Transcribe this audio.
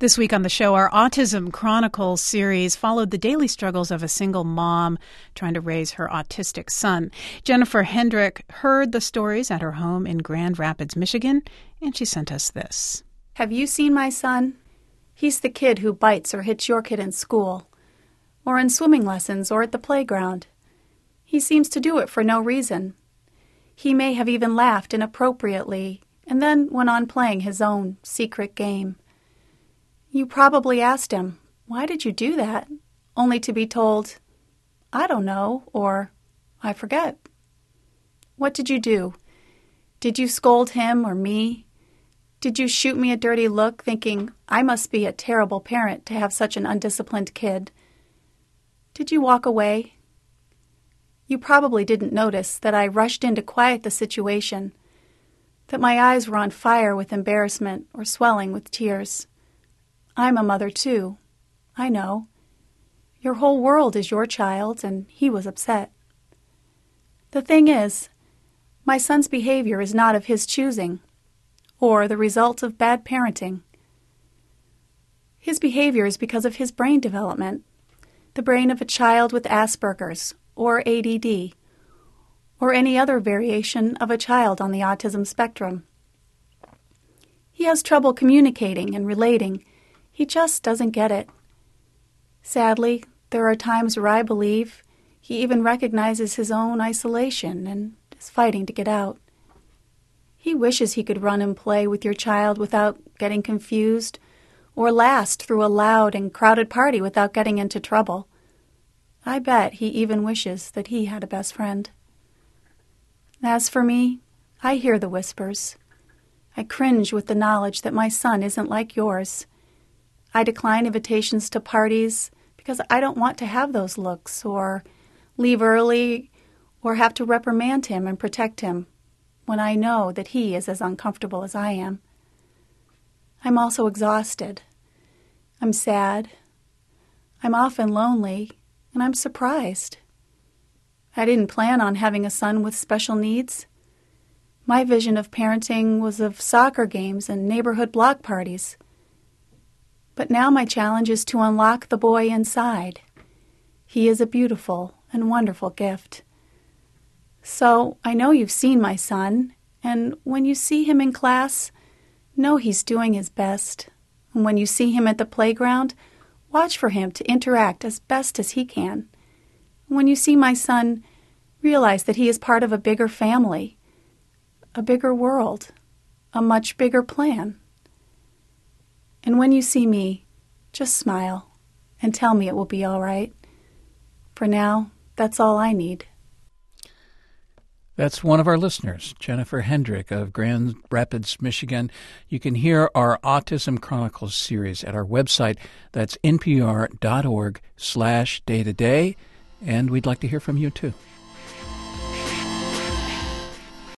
This week on the show, our Autism Chronicles series followed the daily struggles of a single mom trying to raise her autistic son. Jennifer Hendrick heard the stories at her home in Grand Rapids, Michigan, and she sent us this. Have you seen my son? He's the kid who bites or hits your kid in school, or in swimming lessons, or at the playground. He seems to do it for no reason. He may have even laughed inappropriately and then went on playing his own secret game. You probably asked him, "Why did you do that?" only to be told, "I don't know," or "I forget." What did you do? Did you scold him or me? Did you shoot me a dirty look thinking I must be a terrible parent to have such an undisciplined kid? Did you walk away? You probably didn't notice that I rushed in to quiet the situation, that my eyes were on fire with embarrassment or swelling with tears. I'm a mother, too. I know. Your whole world is your child, and he was upset. The thing is, my son's behavior is not of his choosing, or the result of bad parenting. His behavior is because of his brain development, the brain of a child with Asperger's, or ADD, or any other variation of a child on the autism spectrum. He has trouble communicating and relating. He just doesn't get it. Sadly, there are times where I believe he even recognizes his own isolation and is fighting to get out. He wishes he could run and play with your child without getting confused, or last through a loud and crowded party without getting into trouble. I bet he even wishes that he had a best friend. As for me, I hear the whispers. I cringe with the knowledge that my son isn't like yours. I decline invitations to parties because I don't want to have those looks, or leave early, or have to reprimand him and protect him when I know that he is as uncomfortable as I am. I'm also exhausted. I'm sad. I'm often lonely, and I'm surprised. I didn't plan on having a son with special needs. My vision of parenting was of soccer games and neighborhood block parties. But now my challenge is to unlock the boy inside. He is a beautiful and wonderful gift. So I know you've seen my son, and when you see him in class, know he's doing his best. And when you see him at the playground, watch for him to interact as best as he can. When you see my son, realize that he is part of a bigger family, a bigger world, a much bigger plan. And when you see me, just smile and tell me it will be all right. For now, that's all I need. That's one of our listeners, Jennifer Hendrick of Grand Rapids, Michigan. You can hear our Autism Chronicles series at our website. That's npr.org/day-to-day. And we'd like to hear from you, too.